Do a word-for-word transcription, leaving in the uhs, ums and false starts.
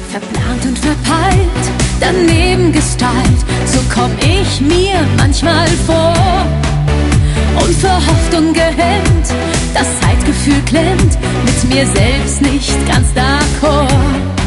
Verplant und verpeilt, daneben gestylt, so komm ich mir manchmal vor. Unverhofft, ungehemmt, das Zeitgefühl klemmt, mit mir selbst nicht ganz d'accord.